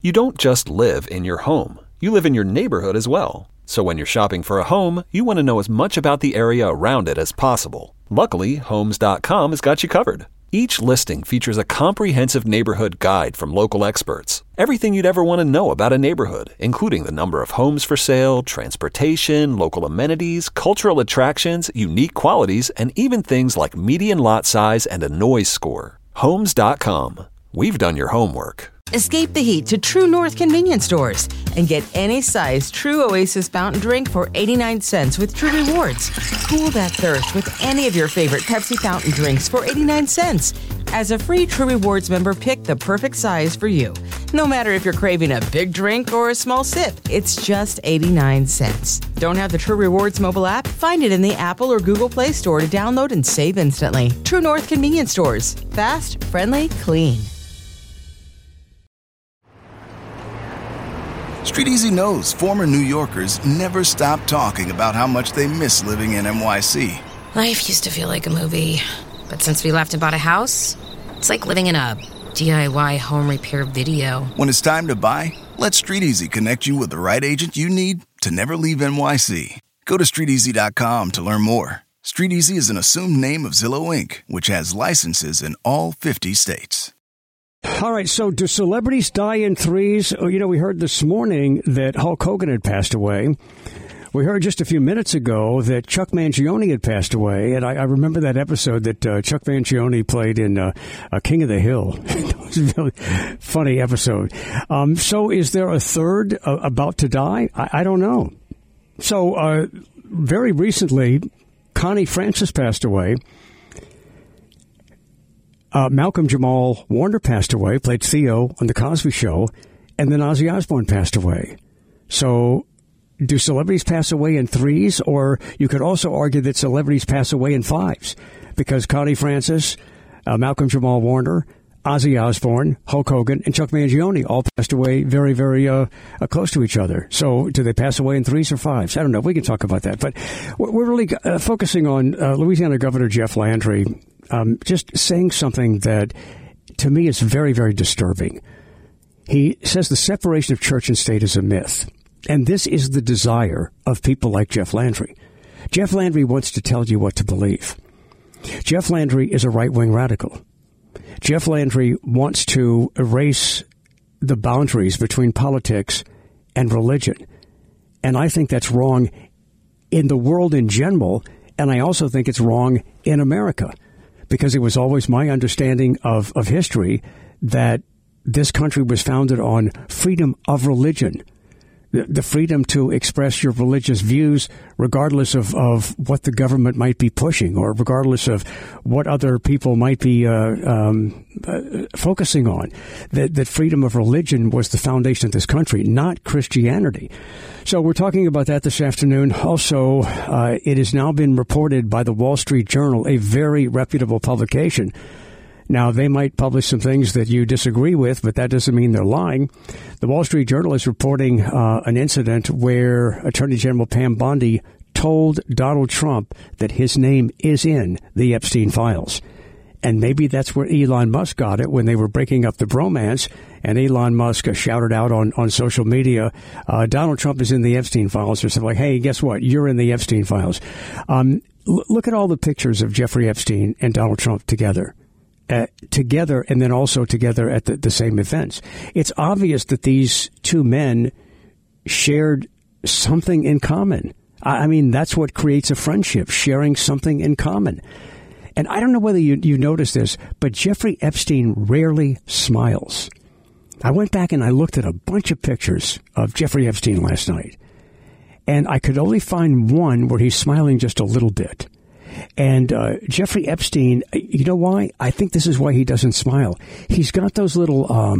You don't just live in your home. You live in your neighborhood as well. So when you're shopping for a home, you want to know as much about the area around it as possible. Luckily, Homes.com has got you covered. Each listing features a comprehensive neighborhood guide from local experts. Everything you'd ever want to know about a neighborhood, including the number of homes for sale, transportation, local amenities, cultural attractions, unique qualities, and even things like median lot size and a noise score. Homes.com. We've done your homework. Escape the heat to True North convenience stores and get any size True Oasis fountain drink for 89 cents with True Rewards. Cool that thirst with any of your favorite Pepsi fountain drinks for 89 cents. As a free True Rewards member, pick the perfect size for you. No matter if you're craving a big drink or a small sip, it's just 89 cents. Don't have the True Rewards mobile app? Find it in the Apple or Google Play Store to download and save instantly. True North convenience stores. Fast, friendly, clean. Street Easy knows former New Yorkers never stop talking about how much they miss living in NYC. Life used to feel like a movie, but since we left and bought a house, it's like living in a DIY home repair video. When it's time to buy, let Street Easy connect you with the right agent you need to never leave NYC. Go to StreetEasy.com to learn more. Street Easy is an assumed name of Zillow Inc., which has licenses in all 50 states. All right, so do celebrities die in threes? Oh, you know, we heard this morning that Hulk Hogan had passed away. We heard just a few minutes ago that Chuck Mangione had passed away, and I remember that episode that Chuck Mangione played in King of the Hill. It was a really funny episode. So is there a third about to die? I don't know. So very recently, Connie Francis passed away. Malcolm Jamal Warner passed away, played Theo on The Cosby Show, and then Ozzy Osbourne passed away. So do celebrities pass away in threes? Or you could also argue that celebrities pass away in fives, because Connie Francis, Malcolm Jamal Warner, Ozzy Osbourne, Hulk Hogan, and Chuck Mangione all passed away very, very close to each other. So do they pass away in threes or fives? I don't know. We can talk about that. But we're really focusing on Louisiana Governor Jeff Landry just saying something that, to me, is very, very disturbing. He says the separation of church and state is a myth. And this is the desire of people like Jeff Landry. Jeff Landry wants to tell you what to believe. Jeff Landry is a right-wing radical. Jeff Landry wants to erase the boundaries between politics and religion. And I think that's wrong in the world in general, and I also think it's wrong in America, because it was always my understanding of history that this country was founded on freedom of religion, the freedom to express your religious views regardless of what the government might be pushing or regardless of what other people might be focusing on. That freedom of religion was the foundation of this country, not Christianity. So we're talking about that this afternoon. Also, it has now been reported by the Wall Street Journal, a very reputable publication. Now, they might publish some things that you disagree with, but that doesn't mean they're lying. The Wall Street Journal is reporting an incident where Attorney General Pam Bondi told Donald Trump that his name is in the Epstein files. And maybe that's where Elon Musk got it when they were breaking up the bromance. And Elon Musk shouted out on social media, Donald Trump is in the Epstein files, or something like, hey, guess what? You're in the Epstein files. Look at all the pictures of Jeffrey Epstein and Donald Trump together. And then also together at the same events. It's obvious that these two men shared something in common. I mean, that's what creates a friendship, sharing something in common. And I don't know whether you noticed this, but Jeffrey Epstein rarely smiles. I went back and I looked at a bunch of pictures of Jeffrey Epstein last night, and I could only find one where he's smiling just a little bit. And Jeffrey Epstein, you know why? I think this is why he doesn't smile. He's got those little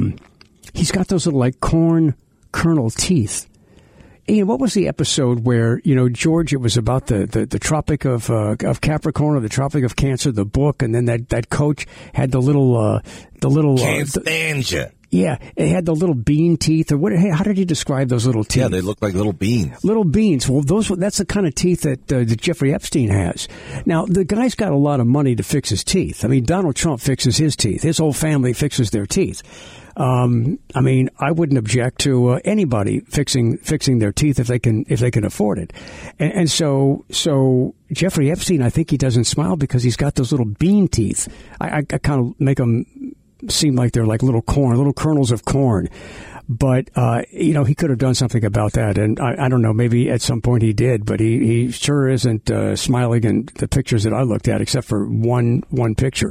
like corn kernel teeth. And, you know, what was the episode where, you know, George, it was about the Tropic of Capricorn or the Tropic of Cancer, the book, and then that coach had the little Can't stand you. Yeah, it had the little bean teeth. Or what? Hey, how did he describe those little teeth? Yeah, they look like little beans. Little beans. Well, that's the kind of teeth that Jeffrey Epstein has. Now, the guy's got a lot of money to fix his teeth. I mean, Donald Trump fixes his teeth. His whole family fixes their teeth. I mean, I wouldn't object to anybody fixing their teeth if they can afford it. And so Jeffrey Epstein, I think he doesn't smile because he's got those little bean teeth. I kind of make them seem like they're like little kernels of corn. But, he could have done something about that. And I don't know, maybe at some point he did, but he sure isn't smiling in the pictures that I looked at, except for one picture.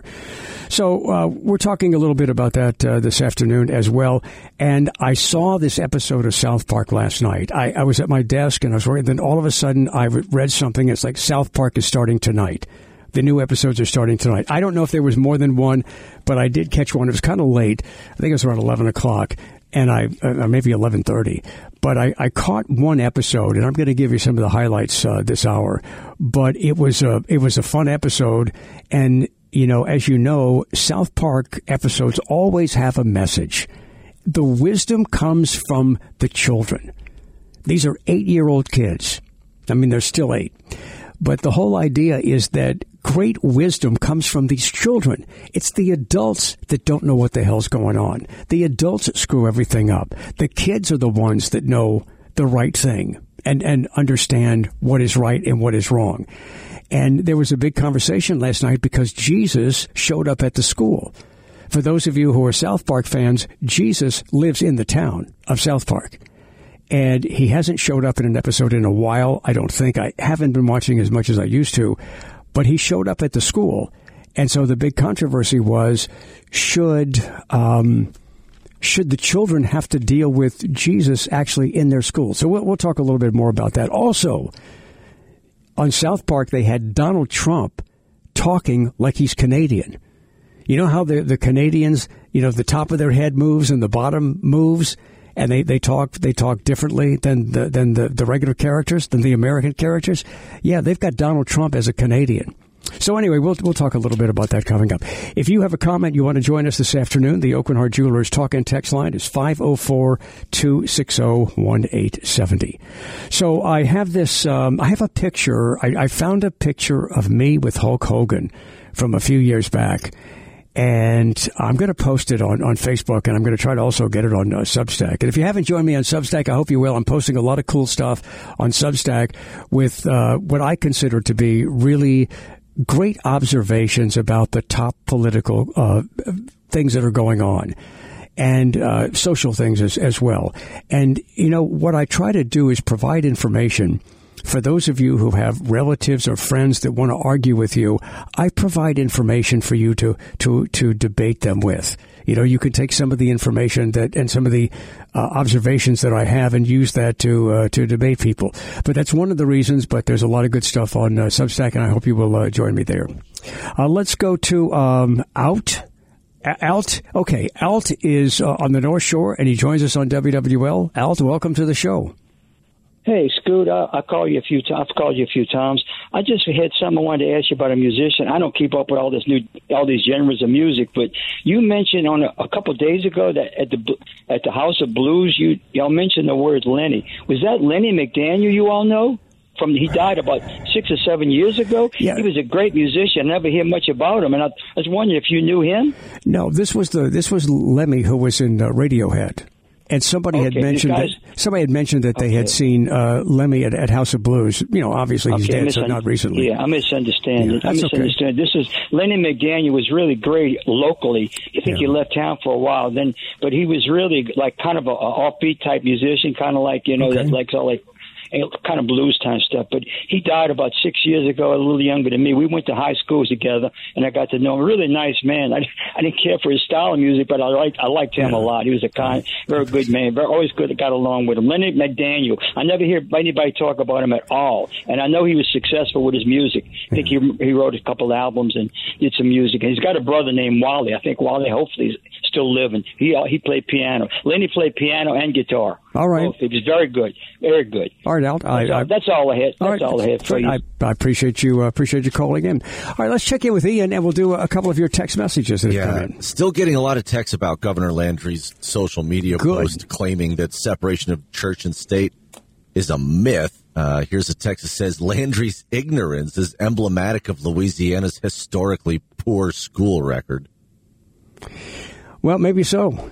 So we're talking a little bit about that this afternoon as well. And I saw this episode of South Park last night. I was at my desk and I was working. Then all of a sudden I read something. It's like South Park is starting tonight. The new episodes are starting tonight. I don't know if there was more than one, but I did catch one. It was kind of late. I think it was around 11 o'clock. And maybe 11:30, but I caught one episode, and I'm going to give you some of the highlights this hour. But it was a fun episode, and as you know, South Park episodes always have a message. The wisdom comes from the children. These are 8-year-old kids. I mean, they're still 8. But the whole idea is that great wisdom comes from these children. It's the adults that don't know what the hell's going on. The adults that screw everything up. The kids are the ones that know the right thing and understand what is right and what is wrong. And there was a big conversation last night because Jesus showed up at the school. For those of you who are South Park fans, Jesus lives in the town of South Park. And he hasn't showed up in an episode in a while, I don't think. I haven't been watching as much as I used to. But he showed up at the school. And so the big controversy was, should the children have to deal with Jesus actually in their school? So we'll talk a little bit more about that. Also, on South Park, they had Donald Trump talking like he's Canadian. You know how the Canadians, the top of their head moves and the bottom moves? And they talk differently than the regular characters, than the American characters. Yeah, they've got Donald Trump as a Canadian. So anyway, we'll talk a little bit about that coming up. If you have a comment you want to join us this afternoon, the Oakland Heart Jewelers talk and text line is 504-260-1870. So I have this. I have a picture. I found a picture of me with Hulk Hogan from a few years back. And I'm going to post it on Facebook, and I'm going to try to also get it on Substack. And if you haven't joined me on Substack, I hope you will. I'm posting a lot of cool stuff on Substack with what I consider to be really great observations about the top political things that are going on, and social things as well. And, what I try to do is provide information. For those of you who have relatives or friends that want to argue with you, I provide information for you to debate them with. You can take some of the information and some of the observations that I have and use that to debate people. But that's one of the reasons. But there's a lot of good stuff on Substack, and I hope you will join me there. Let's go to Alt. Okay, Alt is on the North Shore, and he joins us on WWL. Alt, welcome to the show. Hey, Scoot, I've called you a few times. I just had something I wanted to ask you about a musician. I don't keep up with all these genres of music, but you mentioned on a couple of days ago that at the House of Blues, y'all mentioned the word Lenny. Was that Lenny McDaniel you all know? He died about 6 or 7 years ago. Yeah. He was a great musician. I never hear much about him, and I was wondering if you knew him. No, this was Lemmy, who was in Radiohead. And somebody had mentioned that they had seen Lemmy at House of Blues. Obviously he's dead, so not recently. Yeah, I misunderstand it. Okay. This is Lenny McDaniel was really great locally. I think he left town for a while then, but he was really like kind of a offbeat type musician, kind of like that likes all like kind of blues time stuff. But he died about 6 years ago, a little younger than me. We went to high schools together, and I got to know him. A really nice man. I didn't care for his style of music, but I liked him a lot. He was a very good man. Always good. Got along with him. Lenny McDaniel. I never hear anybody talk about him at all, and I know he was successful with his music. I think he wrote a couple albums and did some music. And he's got a brother named Wally. I think Wally hopefully is still living. He played piano. Lenny played piano and guitar. All right. Both. He was very good. Very good. All right, Alt. That's all I had. That's all I had for you. I appreciate you. Appreciate you calling in. All right, let's check in with Ian, and we'll do a couple of your text messages that have come in. Still getting a lot of texts about Governor Landry's social media post claiming that separation of church and state is a myth. Here's a text that says Landry's ignorance is emblematic of Louisiana's historically poor school record. Well, maybe so.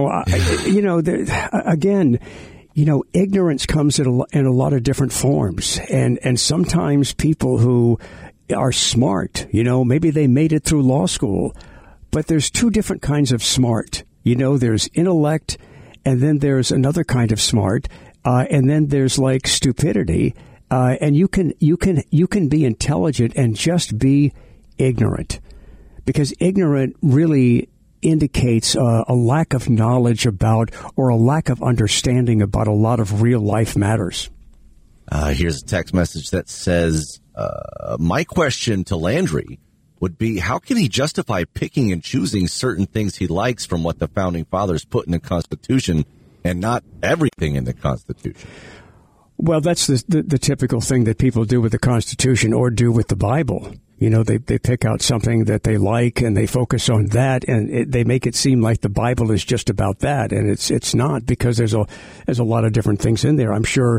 Again, ignorance comes in a lot of different forms. And sometimes people who are smart, maybe they made it through law school, but there's two different kinds of smart. There's intellect, and then there's another kind of smart, and then there's like stupidity. And you can be intelligent and just be ignorant, because ignorant really indicates a lack of knowledge about or a lack of understanding about a lot of real life matters. Here's a text message that says, my question to Landry would be, how can he justify picking and choosing certain things he likes from what the Founding Fathers put in the Constitution and not everything in the Constitution? Well, that's the typical thing that people do with the Constitution or do with the Bible. They pick out something that they like and they focus on that, and they make it seem like the Bible is just about that, and it's not, because there's a lot of different things in there. I'm sure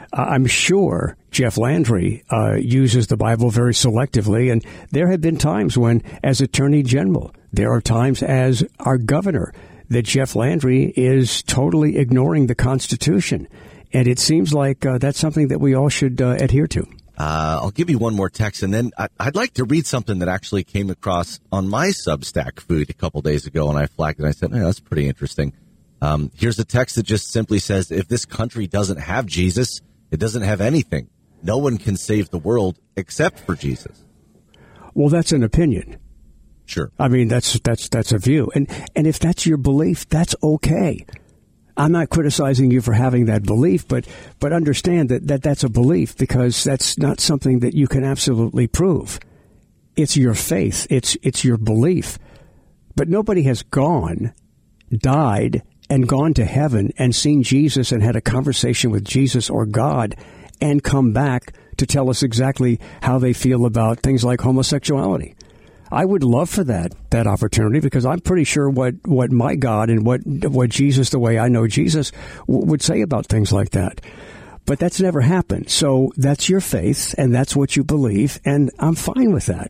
Jeff Landry uses the Bible very selectively, and there have been times when, as Attorney General, there are times as our governor, that Jeff Landry is totally ignoring the Constitution, and it seems like that's something that we all should adhere to. I'll give you one more text, and then I'd like to read something that actually came across on my Substack feed a couple days ago, and I flagged it, and I said, that's pretty interesting. Here's a text that just simply says, if this country doesn't have Jesus, it doesn't have anything. No one can save the world except for Jesus. Well, that's an opinion. Sure. I mean, that's a view. And if that's your belief, that's okay. I'm not criticizing you for having that belief, but understand that that's a belief, because that's not something that you can absolutely prove. It's your faith. It's your belief. But nobody has died, and gone to heaven and seen Jesus and had a conversation with Jesus or God and come back to tell us exactly how they feel about things like homosexuality. I would love for that opportunity, because I'm pretty sure what my God and what Jesus, the way I know Jesus, would say about things like that. But that's never happened. So that's your faith, and that's what you believe, and I'm fine with that.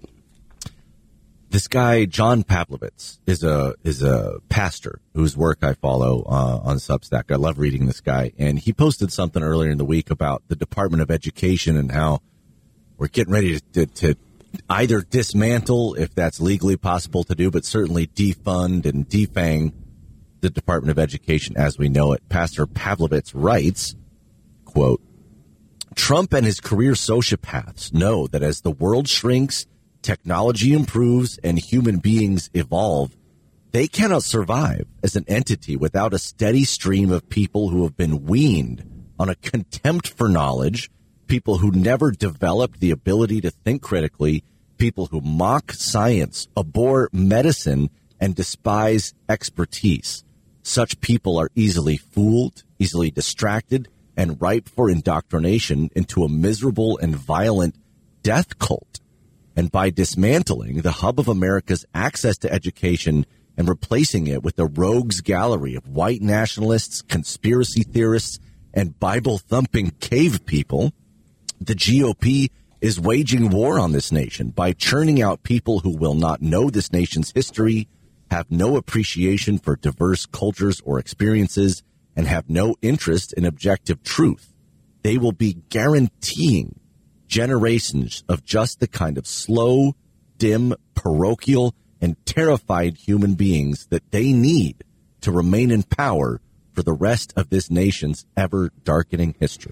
This guy, John Pavlovitz, is a pastor whose work I follow on Substack. I love reading this guy. And he posted something earlier in the week about the Department of Education and how we're getting ready to either dismantle, if that's legally possible to do, but certainly defund and defang the Department of Education as we know it. Pastor Pavlovitz writes, quote, Trump and his career sociopaths know that as the world shrinks, technology improves, and human beings evolve, they cannot survive as an entity without a steady stream of people who have been weaned on a contempt for knowledge, people who never developed the ability to think critically, people who mock science, abhor medicine, and despise expertise. Such people are easily fooled, easily distracted, and ripe for indoctrination into a miserable and violent death cult. And by dismantling the hub of America's access to education and replacing it with a rogues gallery of white nationalists, conspiracy theorists, and Bible-thumping cave people, the GOP is waging war on this nation by churning out people who will not know this nation's history, have no appreciation for diverse cultures or experiences, and have no interest in objective truth. They will be guaranteeing generations of just the kind of slow, dim, parochial, and terrified human beings that they need to remain in power for the rest of this nation's ever-darkening history.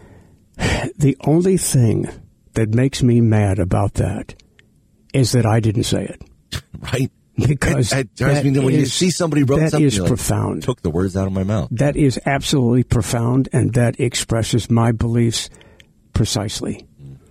The only thing that makes me mad about that is that I didn't say it. Right? Because it drives me when you see somebody wrote something, that is profound. Took the words out of my mouth. That is absolutely profound, and that expresses my beliefs precisely.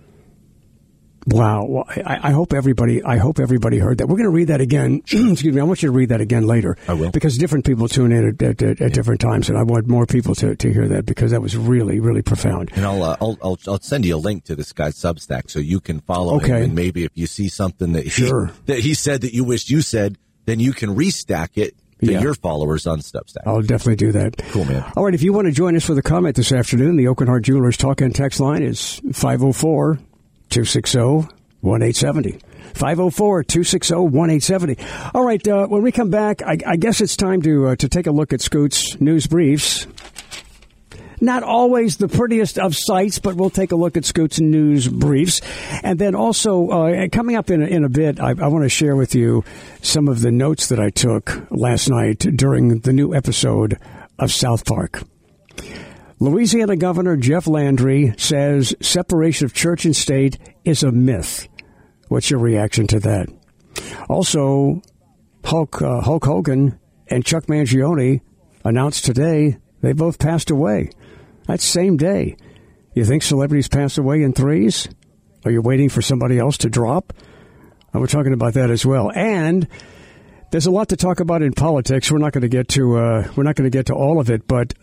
Wow. Well, I hope everybody heard that. We're going to read that again. Excuse me. I want you to read that again later. I will. Because different people tune in at different times, and I want more people to hear that, because that was really, really profound. And I'll send you a link to this guy's Substack so you can follow him. And maybe if you see something that he said that you wished you said, then you can restack it to your followers on Substack. I'll definitely do that. Cool, man. All right. If you want to join us for the comment this afternoon, the Oak and Hart Jewelers talk and text line is 504-260-1870. 504-260-1870. All right, when we come back, I guess it's time to take a look at Scoot's news briefs. Not always the prettiest of sights, but we'll take a look at Scoot's news briefs. And then also, coming up in a bit, I want to share with you some of the notes that I took last night during the new episode of South Park. Louisiana Governor Jeff Landry says separation of church and state is a myth. What's your reaction to that? Also, Hulk Hogan and Chuck Mangione announced today they both passed away. That same day. You think celebrities pass away in threes? Are you waiting for somebody else to drop? We're talking about that as well. And there's a lot to talk about in politics. We're not going to get to all of it. But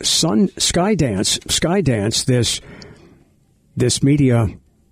Skydance, this media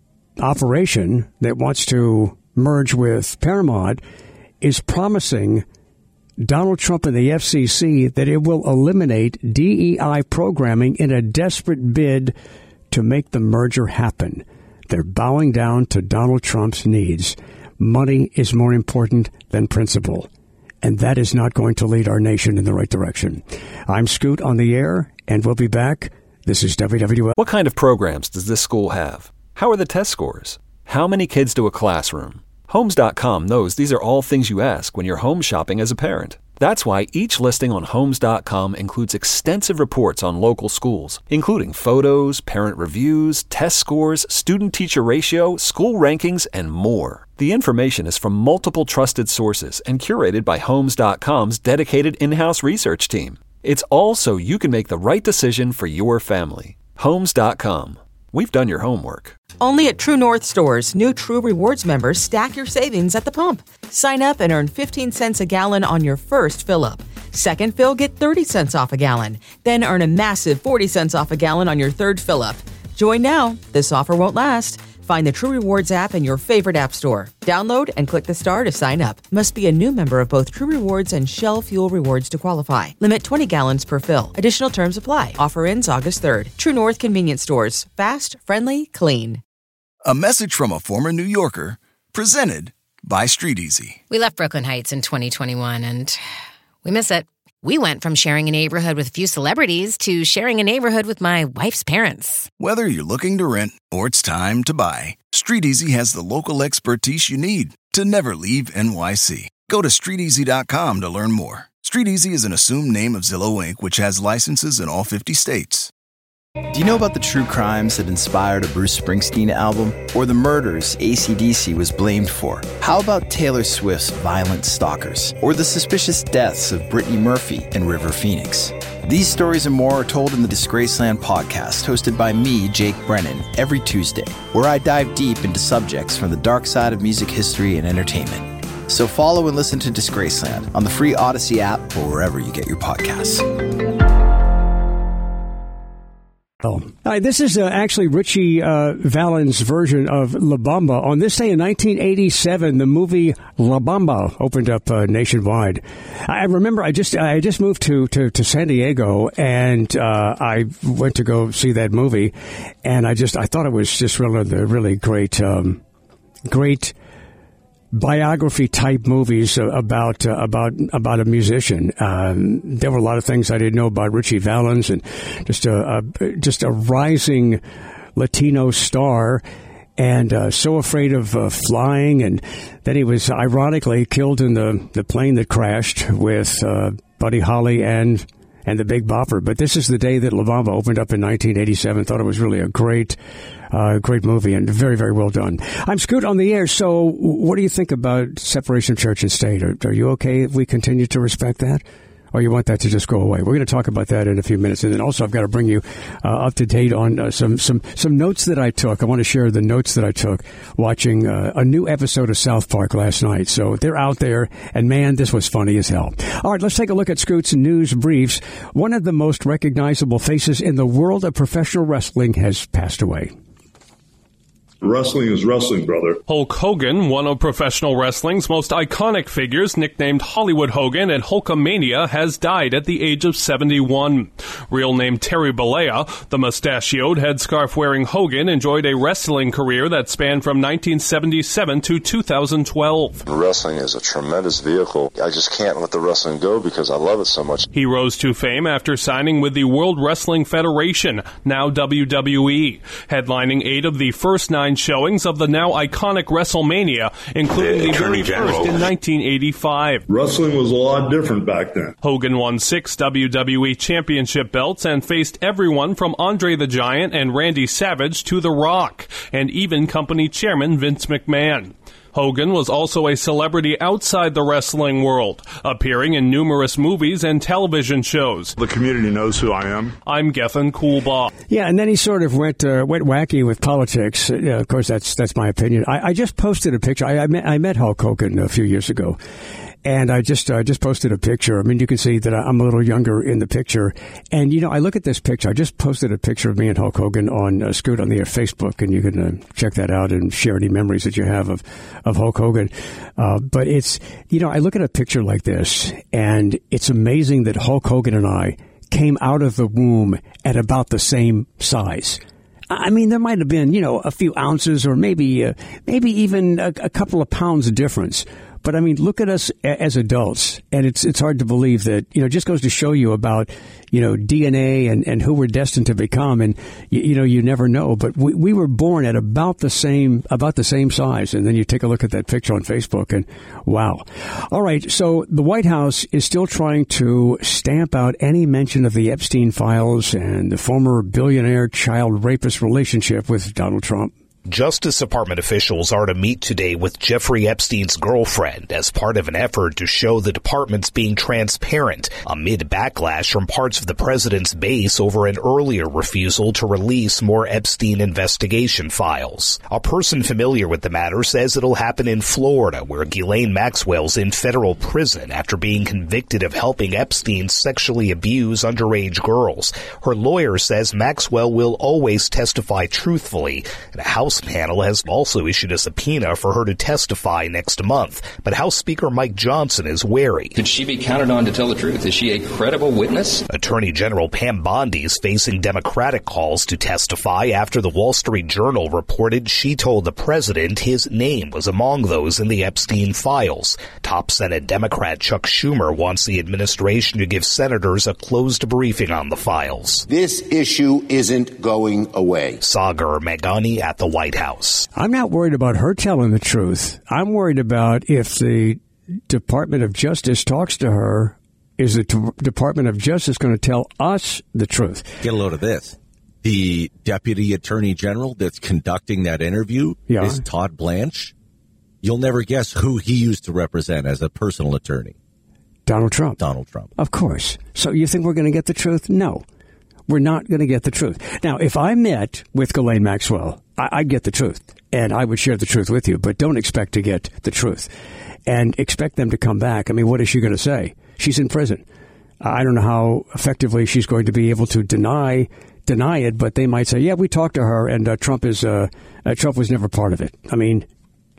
operation that wants to merge with Paramount, is promising Donald Trump and the FCC that it will eliminate DEI programming in a desperate bid to make the merger happen. They're bowing down to Donald Trump's needs. Money is more important than principle, and that is not going to lead our nation in the right direction. I'm Scoot on the air, and we'll be back. This is WWL. What kind of programs does this school have? How are the test scores? How many kids do a classroom? Homes.com knows these are all things you ask when you're home shopping as a parent. That's why each listing on Homes.com includes extensive reports on local schools, including photos, parent reviews, test scores, student-teacher ratio, school rankings, and more. The information is from multiple trusted sources and curated by Homes.com's dedicated in-house research team. It's all so you can make the right decision for your family. Homes.com. We've done your homework. Only at True North stores, new True Rewards members stack your savings at the pump. Sign up and earn 15 cents a gallon on your first fill-up. Second fill, get 30 cents off a gallon. Then earn a massive 40 cents off a gallon on your third fill-up. Join now. This offer won't last. Find the True Rewards app in your favorite app store. Download and click the star to sign up. Must be a new member of both True Rewards and Shell Fuel Rewards to qualify. Limit 20 gallons per fill. Additional terms apply. Offer ends August 3rd. True North Convenience Stores. Fast, friendly, clean. A message from a former New Yorker, presented by Street Easy. We left Brooklyn Heights in 2021, and we miss it. We went from sharing a neighborhood with a few celebrities to sharing a neighborhood with my wife's parents. Whether you're looking to rent or it's time to buy, Street Easy has the local expertise you need to never leave NYC. Go to StreetEasy.com to learn more. Street Easy is an assumed name of Zillow Inc., which has licenses in all 50 states. Do you know about the true crimes that inspired a Bruce Springsteen album? Or the murders AC/DC was blamed for? How about Taylor Swift's Violent Stalkers? Or the suspicious deaths of Brittany Murphy and River Phoenix? These stories and more are told in the Disgraceland podcast, hosted by me, Jake Brennan, every Tuesday, where I dive deep into subjects from the dark side of music history and entertainment. So follow and listen to Disgraceland on the free Odyssey app or wherever you get your podcasts. This is actually Richie Valens' version of La Bamba. On this day in 1987, the movie La Bamba opened up nationwide. I remember I just moved to San Diego, and I went to go see that movie, and I thought it was just really great biography type movies about a musician. There were a lot of things I didn't know about Richie Valens, and just a rising Latino star, and so afraid of flying. And then he was ironically killed in the plane that crashed with Buddy Holly and the Big Bopper. But this is the day that La Bamba opened up in 1987. Thought it was really a great movie, and very, very well done. I'm Scoot on the air. So what do you think about separation of church and state? Are you okay if we continue to respect that? Or you want that to just go away? We're going to talk about that in a few minutes. And then also I've got to bring you up to date on some notes that I took. I want to share the notes that I took watching a new episode of South Park last night. So they're out there, and man, this was funny as hell. All right, let's take a look at Scoot's news briefs. One of the most recognizable faces in the world of professional wrestling has passed away. Wrestling is wrestling, brother. Hulk Hogan, one of professional wrestling's most iconic figures, nicknamed Hollywood Hogan at Hulkamania, has died at the age of 71. Real name Terry Bollea, the mustachioed, headscarf-wearing Hogan enjoyed a wrestling career that spanned from 1977 to 2012. Wrestling is a tremendous vehicle. I just can't let the wrestling go because I love it so much. He rose to fame after signing with the World Wrestling Federation, now WWE, headlining 8 of the first 9 showings of the now iconic WrestleMania, including the very first in 1985. Wrestling was a lot different back then. Hogan won 6 WWE Championship belts and faced everyone from Andre the Giant and Randy Savage to The Rock, and even company chairman Vince McMahon. Hogan was also a celebrity outside the wrestling world, appearing in numerous movies and television shows. The community knows who I am. I'm Gethin Coolbaugh. Yeah, and then he sort of went wacky with politics. Of course, that's my opinion. I just posted a picture. I met Hulk Hogan a few years ago. And I just posted a picture. I mean, you can see that I'm a little younger in the picture. And, I look at this picture. I just posted a picture of me and Hulk Hogan on Scoot on the Air Facebook, and you can check that out and share any memories that you have of Hulk Hogan. But it's, I look at a picture like this, and it's amazing that Hulk Hogan and I came out of the womb at about the same size. I mean, there might have been, a few ounces or maybe even a couple of pounds of difference. But I mean, look at us as adults, and it's hard to believe that, it just goes to show you about, DNA and who we're destined to become. And, you never know. But we were born at about the same size. And then you take a look at that picture on Facebook and wow. All right. So the White House is still trying to stamp out any mention of the Epstein files and the former billionaire child rapist relationship with Donald Trump. Justice Department officials are to meet today with Jeffrey Epstein's girlfriend as part of an effort to show the department's being transparent amid backlash from parts of the president's base over an earlier refusal to release more Epstein investigation files. A person familiar with the matter says it'll happen in Florida, where Ghislaine Maxwell's in federal prison after being convicted of helping Epstein sexually abuse underage girls. Her lawyer says Maxwell will always testify truthfully, and a House panel has also issued a subpoena for her to testify next month. But House Speaker Mike Johnson is wary. Could she be counted on to tell the truth? Is she a credible witness? Attorney General Pam Bondi is facing Democratic calls to testify after the Wall Street Journal reported she told the president his name was among those in the Epstein files. Top Senate Democrat Chuck Schumer wants the administration to give senators a closed briefing on the files. This issue isn't going away. Sagar Meghani at the White House. I'm not worried about her telling the truth. I'm worried about if the Department of Justice talks to her, is the Department of Justice going to tell us the truth? Get a load of this. The Deputy Attorney General that's conducting that interview is Todd Blanche. You'll never guess who he used to represent as a personal attorney. Donald Trump. Donald Trump. Of course. So you think we're going to get the truth? No. We're not going to get the truth. Now, if I met with Ghislaine Maxwell, I'd get the truth, and I would share the truth with you, but don't expect to get the truth. And expect them to come back. I mean, what is she going to say? She's in prison. I don't know how effectively she's going to be able to deny it, but they might say, yeah, we talked to her, and Trump was never part of it. I mean,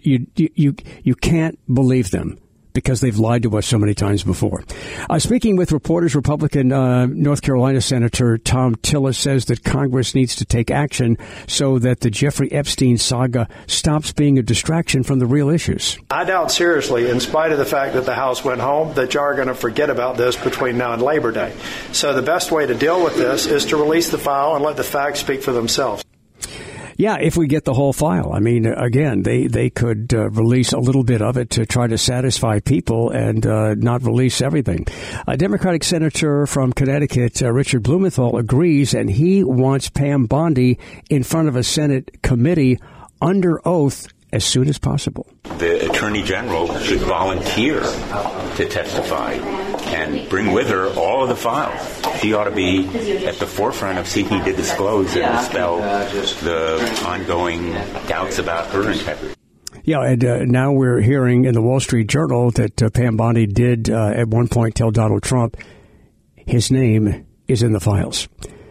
you can't believe them, because they've lied to us so many times before. Speaking with reporters, Republican North Carolina Senator Tom Tillis says that Congress needs to take action so that the Jeffrey Epstein saga stops being a distraction from the real issues. I doubt seriously, in spite of the fact that the House went home, that you are going to forget about this between now and Labor Day. So the best way to deal with this is to release the file and let the facts speak for themselves. Yeah, if we get the whole file. I mean, again, they could release a little bit of it to try to satisfy people and not release everything. A Democratic senator from Connecticut, Richard Blumenthal, agrees, and he wants Pam Bondi in front of a Senate committee under oath as soon as possible. The Attorney General should volunteer to testify and bring with her all of the files. She ought to be at the forefront of seeking to disclose and dispel the ongoing doubts about her integrity. Yeah, and now we're hearing in the Wall Street Journal that Pam Bondi did at one point tell Donald Trump his name is in the files.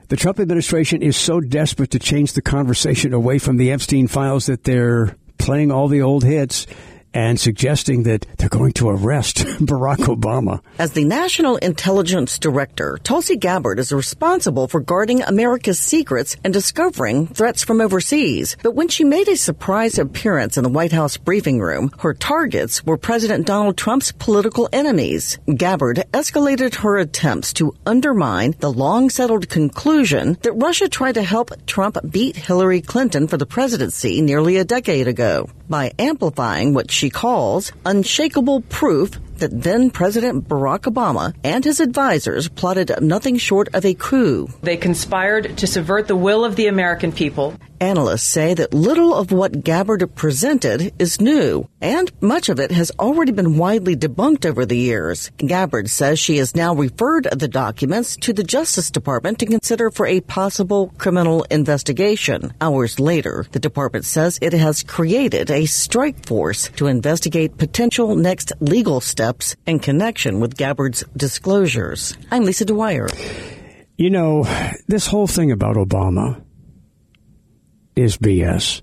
The Trump administration is so desperate to change the conversation away from the Epstein files that they're playing all the old hits and suggesting that they're going to arrest Barack Obama. As the National Intelligence Director, Tulsi Gabbard is responsible for guarding America's secrets and discovering threats from overseas. But when she made a surprise appearance in the White House briefing room, her targets were President Donald Trump's political enemies. Gabbard escalated her attempts to undermine the long-settled conclusion that Russia tried to help Trump beat Hillary Clinton for the presidency nearly a decade ago by amplifying what she calls unshakable proof that then President Barack Obama and his advisors plotted nothing short of a coup. They conspired to subvert the will of the American people. Analysts say that little of what Gabbard presented is new, and much of it has already been widely debunked over the years. Gabbard says she has now referred the documents to the Justice Department to consider for a possible criminal investigation. Hours later, the department says it has created a strike force to investigate potential next legal steps in connection with Gabbard's disclosures. I'm Lisa Dwyer. You know, this whole thing about Obama is BS.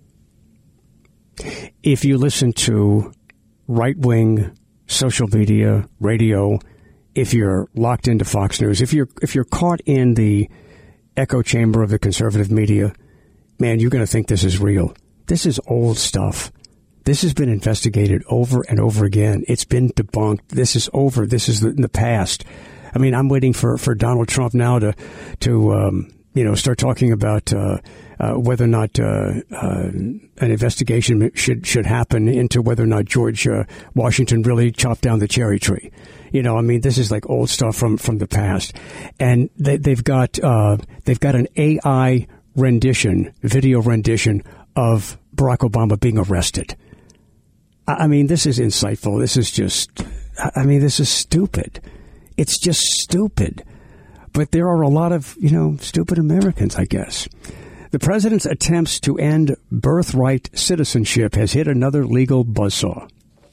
If you listen to right-wing social media, radio, if you're locked into Fox News, if you're caught in the echo chamber of the conservative media, man, you're going to think this is real. This is old stuff. This has been investigated over and over again. It's been debunked. This is over. This is in the past. I mean, I'm waiting for Donald Trump now to start talking about whether or not an investigation should happen into whether or not George Washington really chopped down the cherry tree. You know, I mean, this is like old stuff from the past, and they've got an AI video rendition of Barack Obama being arrested. I mean, this is insightful. This is stupid. It's just stupid. But there are a lot of, stupid Americans, I guess. The president's attempts to end birthright citizenship has hit another legal buzzsaw.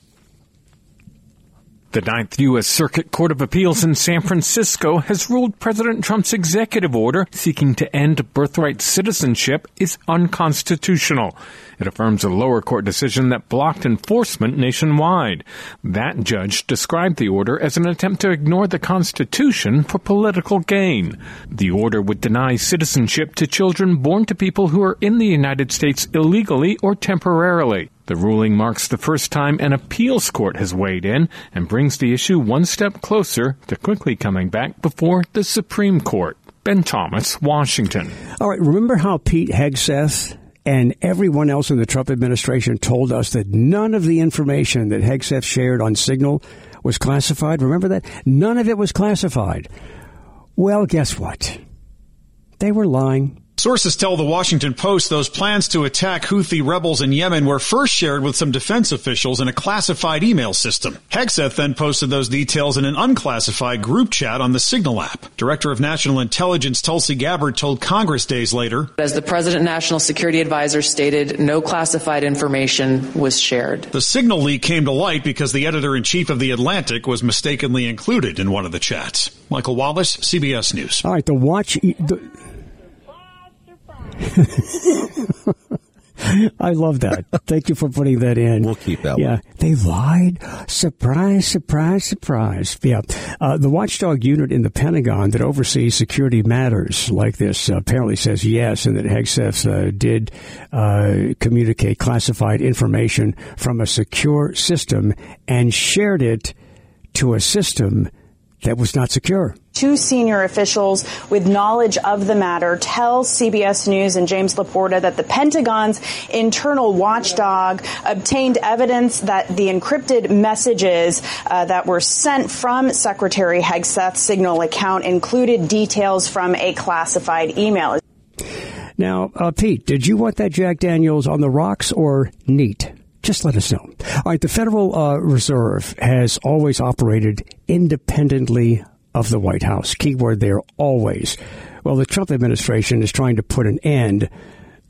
The Ninth U.S. Circuit Court of Appeals in San Francisco has ruled President Trump's executive order seeking to end birthright citizenship is unconstitutional. It affirms a lower court decision that blocked enforcement nationwide. That judge described the order as an attempt to ignore the Constitution for political gain. The order would deny citizenship to children born to people who are in the United States illegally or temporarily. The ruling marks the first time an appeals court has weighed in and brings the issue one step closer to quickly coming back before the Supreme Court. Ben Thomas, Washington. All right, remember how Pete Hegseth and everyone else in the Trump administration told us that none of the information that Hegseth shared on Signal was classified? Remember that? None of it was classified. Well, guess what? They were lying. Sources tell the Washington Post those plans to attack Houthi rebels in Yemen were first shared with some defense officials in a classified email system. Hegseth then posted those details in an unclassified group chat on the Signal app. Director of National Intelligence Tulsi Gabbard told Congress days later, as the President National Security Advisor stated, no classified information was shared. The Signal leak came to light because the editor-in-chief of The Atlantic was mistakenly included in one of the chats. Michael Wallace, CBS News. All right, I love that. Thank you for putting that in. We'll keep that one. Yeah, they lied. Surprise, surprise, surprise. Yeah. The watchdog unit in the Pentagon that oversees security matters like this apparently says yes, and that Hegseth did communicate classified information from a secure system and shared it to a system that was not secure. Two senior officials with knowledge of the matter tell CBS News and James Laporta that the Pentagon's internal watchdog obtained evidence that the encrypted messages that were sent from Secretary Hegseth's Signal account included details from a classified email. Now, Pete, did you want that Jack Daniels on the rocks or neat? Just let us know. All right, the Federal Reserve has always operated independently of the White House. Keyword there, always. Well, the Trump administration is trying to put an end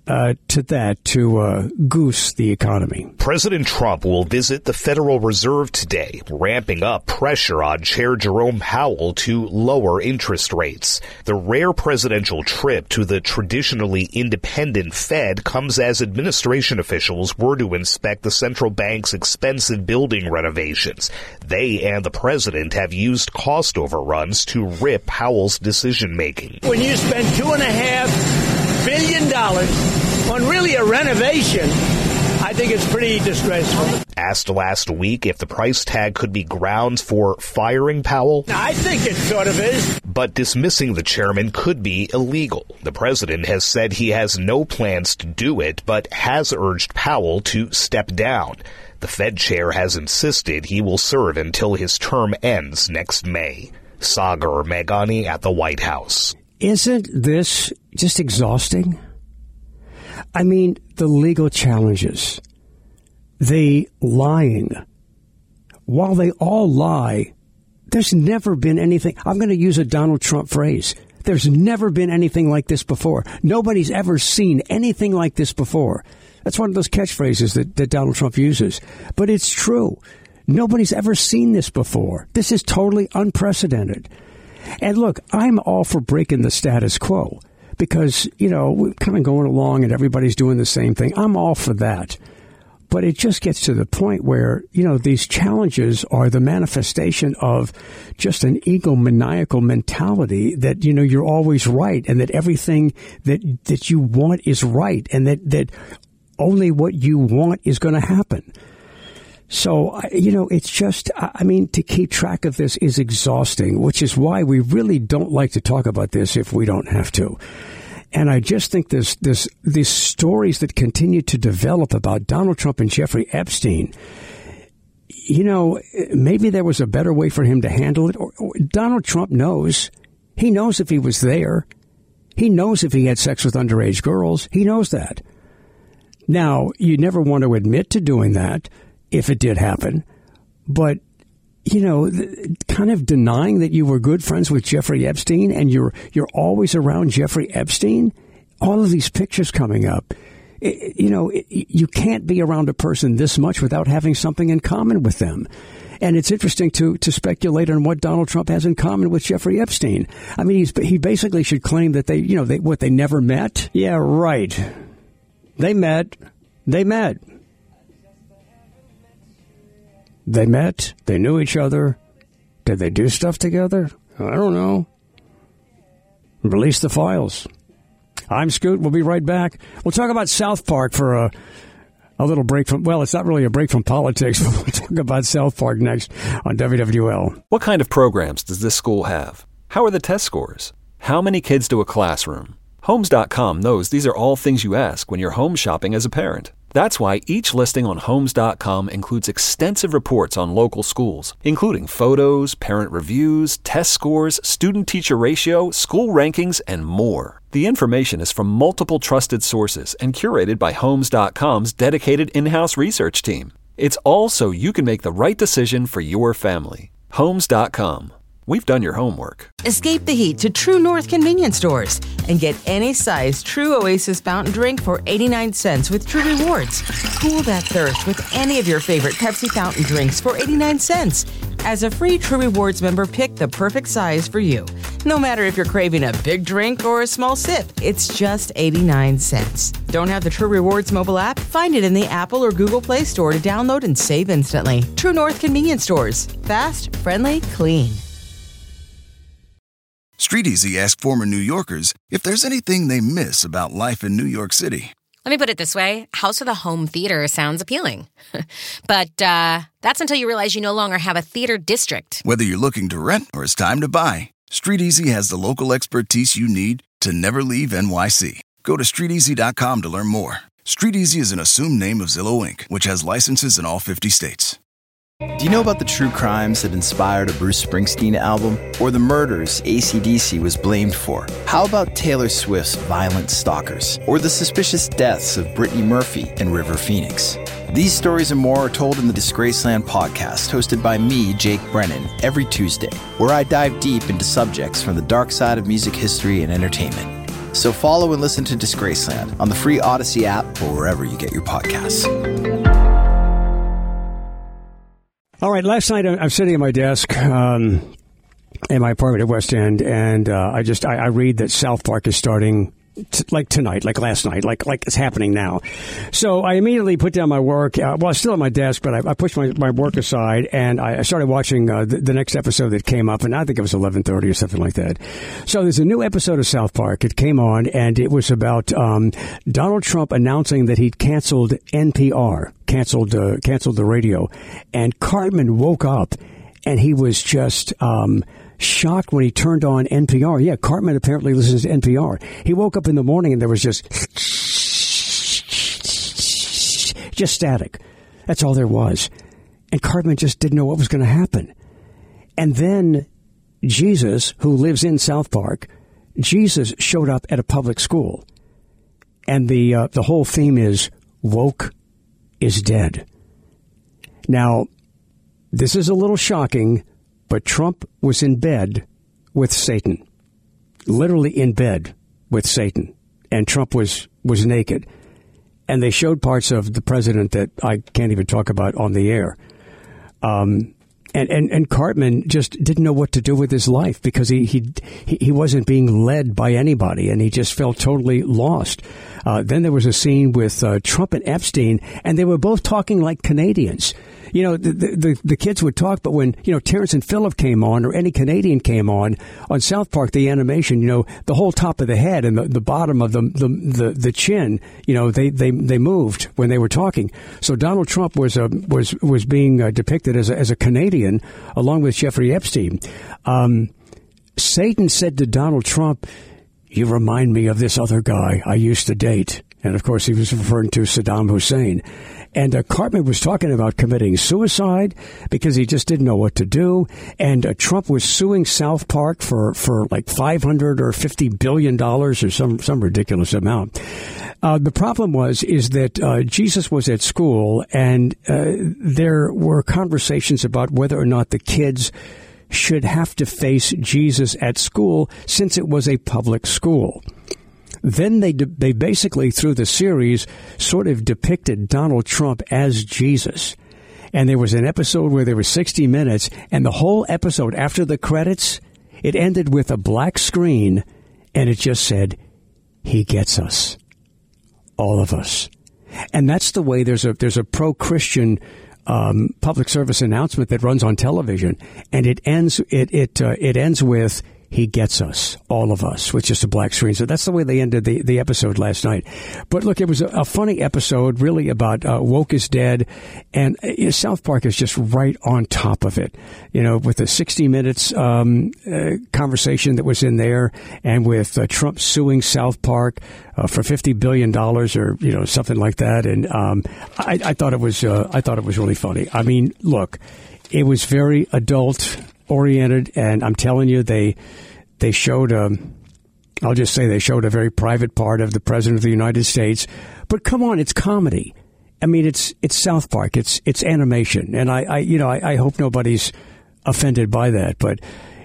to goose the economy. President Trump will visit the Federal Reserve today, ramping up pressure on Chair Jerome Powell to lower interest rates. The rare presidential trip to the traditionally independent Fed comes as administration officials were to inspect the central bank's expensive building renovations. They and the president have used cost overruns to rip Powell's decision-making. When you spend $2.5 billion on really a renovation, I think it's pretty disgraceful. Asked last week if the price tag could be grounds for firing Powell, I think it sort of is. But dismissing the chairman could be illegal. The president has said he has no plans to do it, but has urged Powell to step down. The Fed chair has insisted he will serve until his term ends next May. Sagar Meghani at the White House. Isn't this just exhausting? I mean, the legal challenges, the lying. While they all lie, there's never been anything. I'm going to use a Donald Trump phrase. There's never been anything like this before. Nobody's ever seen anything like this before. That's one of those catchphrases that Donald Trump uses. But it's true. Nobody's ever seen this before. This is totally unprecedented. And look, I'm all for breaking the status quo because, you know, we're kind of going along and everybody's doing the same thing. I'm all for that. But it just gets to the point where, you know, these challenges are the manifestation of just an egomaniacal mentality that, you know, you're always right and that everything that you want is right and that only what you want is going to happen. So, you know, it's just, I mean, to keep track of this is exhausting, which is why we really don't like to talk about this if we don't have to. And I just think these stories that continue to develop about Donald Trump and Jeffrey Epstein, you know, maybe there was a better way for him to handle it. Or Donald Trump knows. He knows if he was there. He knows if he had sex with underage girls. He knows that. Now, you never want to admit to doing that if it did happen. But, you know, kind of denying that you were good friends with Jeffrey Epstein and you're always around Jeffrey Epstein, all of these pictures coming up, you know, you can't be around a person this much without having something in common with them. And it's interesting to speculate on what Donald Trump has in common with Jeffrey Epstein. I mean, he basically should claim that they never met. Yeah, right. They met. They met. They knew each other. Did they do stuff together? I don't know. Release the files. I'm Scoot. We'll be right back. We'll talk about South Park for a little break from, well, it's not really a break from politics, but we'll talk about South Park next on WWL. What kind of programs does this school have? How are the test scores? How many kids do a classroom? Homes.com knows these are all things you ask when you're home shopping as a parent. That's why each listing on Homes.com includes extensive reports on local schools, including photos, parent reviews, test scores, student-teacher ratio, school rankings, and more. The information is from multiple trusted sources and curated by Homes.com's dedicated in-house research team. It's all so you can make the right decision for your family. Homes.com. We've done your homework. Escape the heat to True North convenience stores and get any size True Oasis fountain drink for 89 cents with True Rewards. Cool that thirst with any of your favorite Pepsi fountain drinks for 89 cents. As a free True Rewards member, pick the perfect size for you. No matter if you're craving a big drink or a small sip, it's just 89 cents. Don't have the True Rewards mobile app? Find it in the Apple or Google Play Store to download and save instantly. True North convenience stores. Fast, friendly, clean. Street Easy asked former New Yorkers if there's anything they miss about life in New York City. Let me put it this way. House with a home theater sounds appealing. But that's until you realize you no longer have a theater district. Whether you're looking to rent or it's time to buy, Street Easy has the local expertise you need to never leave NYC. Go to StreetEasy.com to learn more. Street Easy is an assumed name of Zillow Inc., which has licenses in all 50 states. Do you know about the true crimes that inspired a Bruce Springsteen album? Or the murders AC/DC was blamed for? How about Taylor Swift's violent stalkers? Or the suspicious deaths of Brittany Murphy and River Phoenix? These stories and more are told in the Disgraceland podcast, hosted by me, Jake Brennan, every Tuesday, where I dive deep into subjects from the dark side of music history and entertainment. So follow and listen to Disgraceland on the free Odyssey app or wherever you get your podcasts. All right, last night I'm sitting at my desk in my apartment at West End, and I read that South Park is starting like tonight, like last night, like it's happening now. So I immediately put down my work. Well, still at my desk, but I pushed my work aside, and I started watching the next episode that came up, and I think it was 11:30 or something like that. So there's a new episode of South Park. It came on, and it was about Donald Trump announcing that he'd canceled NPR, canceled the radio, and Cartman woke up, and he was just shocked when he turned on NPR. Yeah, Cartman apparently listens to NPR. He woke up in the morning and there was just static. That's all there was. And Cartman just didn't know what was going to happen. And then Jesus, who lives in South Park, Jesus showed up at a public school. And the whole theme is woke is dead. Now, this is a little shocking, but Trump was in bed with Satan, literally in bed with Satan, and Trump was naked. And they showed parts of the president that I can't even talk about on the air. And Cartman just didn't know what to do with his life because he wasn't being led by anybody, and he just felt totally lost. Then there was a scene with Trump and Epstein, and they were both talking like Canadians. You know, the kids would talk, but when, you know, Terrence and Phillip came on, or any Canadian came on South Park, the animation, you know, the whole top of the head and the bottom of the chin, you know, they moved when they were talking. So Donald Trump was being depicted as a Canadian, along with Jeffrey Epstein. Satan said to Donald Trump, "You remind me of this other guy I used to date." And of course, he was referring to Saddam Hussein. And Cartman was talking about committing suicide because he just didn't know what to do. And Trump was suing South Park for like $500 or $50 billion or some ridiculous amount. The problem is that Jesus was at school, and there were conversations about whether or not the kids should have to face Jesus at school since it was a public school. Then they basically, through the series, sort of depicted Donald Trump as Jesus. And there was an episode where there were 60 minutes, and the whole episode, after the credits, it ended with a black screen, and it just said, "He gets us. All of us." And that's the way there's a pro-Christian public service announcement that runs on television, and it ends with, "He gets us, all of us," with just a black screen. So that's the way they ended the episode last night. But look, it was a funny episode, really, about woke is dead, and South Park is just right on top of it. You know, with the 60 Minutes conversation that was in there, and with Trump suing South Park for $50 billion or something like that. And I thought it was really funny. I mean, look, it was very adult oriented, and I'm telling you, they showed I'll just say they showed a very private part of the President of the United States. But come on, it's comedy. I mean, it's South Park. It's animation, and I hope nobody's offended by that. But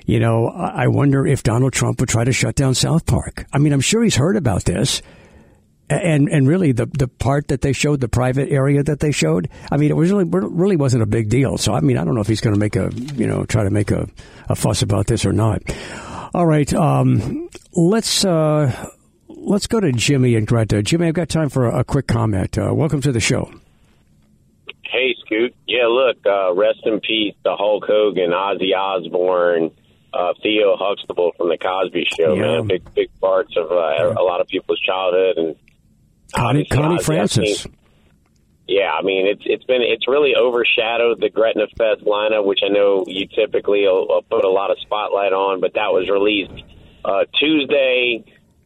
I wonder if Donald Trump would try to shut down South Park. I mean, I'm sure he's heard about this. And really, the part that they showed, the private area that they showed, I mean, it was really wasn't a big deal. So, I mean, I don't know if he's going to try to make a fuss about this or not. All right, let's go to Jimmy and Greta. Jimmy, I've got time for a quick comment. Welcome to the show. Hey, Scoot. Yeah, look, rest in peace to Hulk Hogan, Ozzy Osbourne, Theo Huxtable from the Cosby Show, man. Big parts of a lot of people's childhood, and Connie Francis. Yeah, I mean, it's really overshadowed the Gretna Fest lineup, which I know you typically will put a lot of spotlight on, but that was released Tuesday.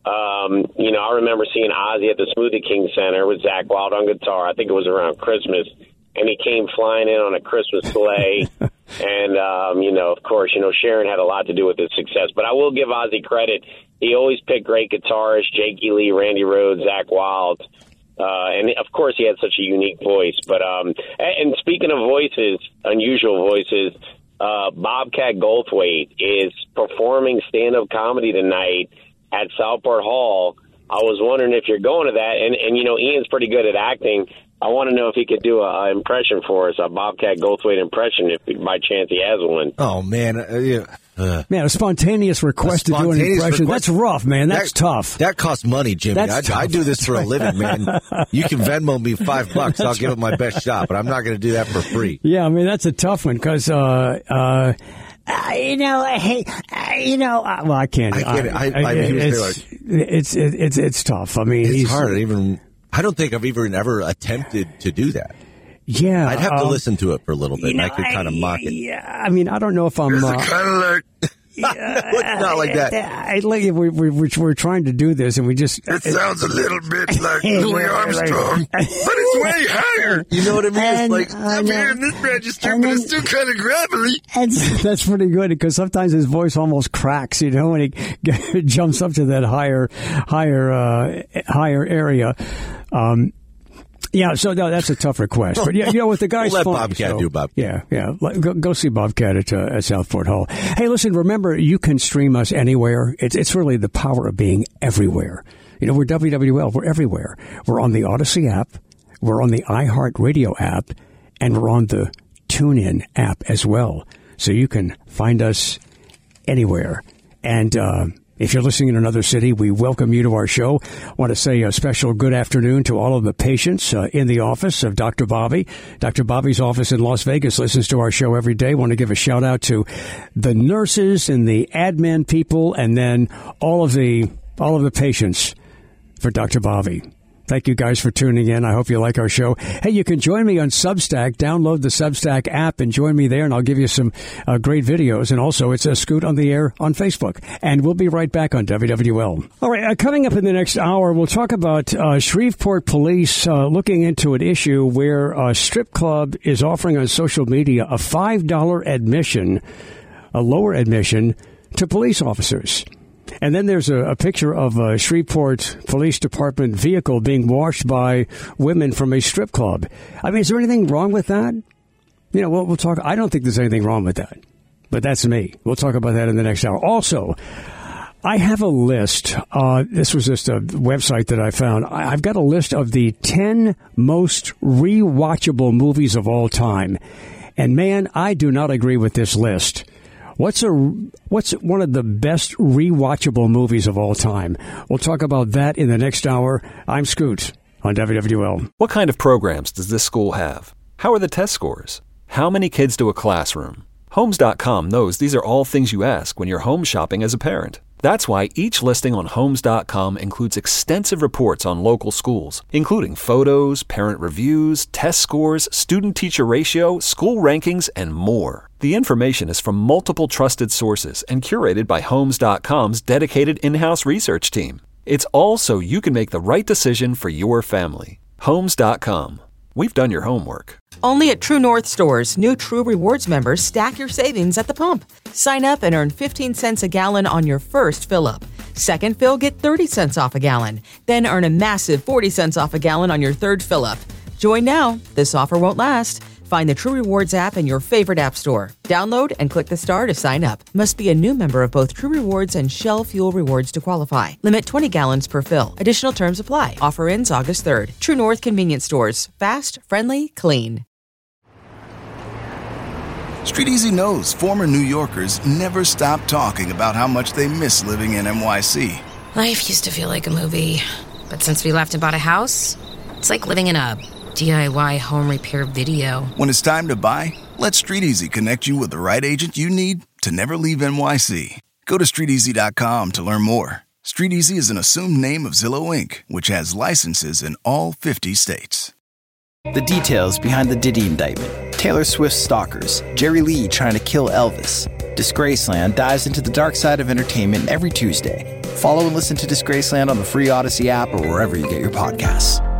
I remember seeing Ozzy at the Smoothie King Center with Zakk Wylde on guitar. I think it was around Christmas, and he came flying in on a Christmas sleigh. And, of course, Sharon had a lot to do with his success. But I will give Ozzy credit. He always picked great guitarists, Jakey Lee, Randy Rhoads, Zakk Wylde. And, of course, he had such a unique voice. But and speaking of voices, unusual voices, Bobcat Goldthwait is performing stand-up comedy tonight at Southport Hall. I was wondering if you're going to that, and you know, Ian's pretty good at acting. I want to know if he could do a impression for us, a Bobcat Goldthwait impression, if by chance he has one. Oh, man. Man, a spontaneous request to do an impression. That's rough, man. That's tough. That costs money, Jimmy. I do this for a living, man. You can Venmo me $5. I'll give it my best shot, but I'm not going to do that for free. Yeah, I mean, that's a tough one because, well, I can't. It's tough. I mean, it's hard. I don't think I've even ever attempted to do that. Yeah, I'd have to listen to it for a little bit, and I could kind of mock it. Yeah, I mean, I don't know if I'm. It's kind of like. It's not like that. We're trying to do this, and we just. It sounds a little bit like Louis Armstrong, but it's way higher. You know what I mean? And, it's like up here in this register, but it's still kind of gravelly. That's pretty good because sometimes his voice almost cracks, you know, when he jumps up to that higher area. Yeah, so no, that's a tough request. But yeah, you know what, the guy's let funny, Bobcat do Bobcat. Yeah. Go see Bobcat at Southport Hall. Hey, listen, remember, you can stream us anywhere. It's really the power of being everywhere. You know, we're WWL. We're everywhere. We're on the Odyssey app. We're on the iHeartRadio app. And we're on the TuneIn app as well. So you can find us anywhere. And, if you're listening in another city, we welcome you to our show. I want to say a special good afternoon to all of the patients in the office of Dr. Bobby. Dr. Bobby's office in Las Vegas listens to our show every day. I want to give a shout out to the nurses and the admin people, and then all of the patients for Dr. Bobby. Thank you guys for tuning in. I hope you like our show. Hey, you can join me on Substack. Download the Substack app and join me there, and I'll give you some great videos. And also, it's a Scoot on the Air on Facebook. And we'll be right back on WWL. All right, coming up in the next hour, we'll talk about Shreveport Police looking into an issue where a strip club is offering on social media a $5 admission, a lower admission, to police officers. And then there's a picture of a Shreveport Police Department vehicle being washed by women from a strip club. I mean, is there anything wrong with that? You know, we'll talk. I don't think there's anything wrong with that. But that's me. We'll talk about that in the next hour. Also, I have a list. This was just a website that I found. I've got a list of the 10 most rewatchable movies of all time. And, man, I do not agree with this list. What's one of the best rewatchable movies of all time? We'll talk about that in the next hour. I'm Scoot on WWL. What kind of programs does this school have? How are the test scores? How many kids do a classroom? Homes.com knows these are all things you ask when you're home shopping as a parent. That's why each listing on Homes.com includes extensive reports on local schools, including photos, parent reviews, test scores, student-teacher ratio, school rankings, and more. The information is from multiple trusted sources and curated by Homes.com's dedicated in-house research team. It's all so you can make the right decision for your family. Homes.com. We've done your homework. Only at True North stores, new True Rewards members stack your savings at the pump. Sign up and earn 15 cents a gallon on your first fill-up. Second fill, get 30 cents off a gallon. Then earn a massive 40 cents off a gallon on your third fill-up. Join now. This offer won't last. Find the True Rewards app in your favorite app store. Download and click the star to sign up. Must be a new member of both True Rewards and Shell Fuel Rewards to qualify. Limit 20 gallons per fill. Additional terms apply. Offer ends August 3rd. True North Convenience Stores. Fast, friendly, clean. Street Easy knows former New Yorkers never stop talking about how much they miss living in NYC. Life used to feel like a movie, but since we left and bought a house, it's like living in a DIY home repair video. When it's time to buy, let Street Easy connect you with the right agent you need to never leave NYC. Go to StreetEasy.com to learn more. Street Easy is an assumed name of Zillow Inc., which has licenses in all 50 states. The details behind the Diddy indictment, Taylor Swift's stalkers, Jerry Lee trying to kill Elvis. Disgraceland dives into the dark side of entertainment every Tuesday. Follow and listen to Disgraceland on the free Odyssey app or wherever you get your podcasts.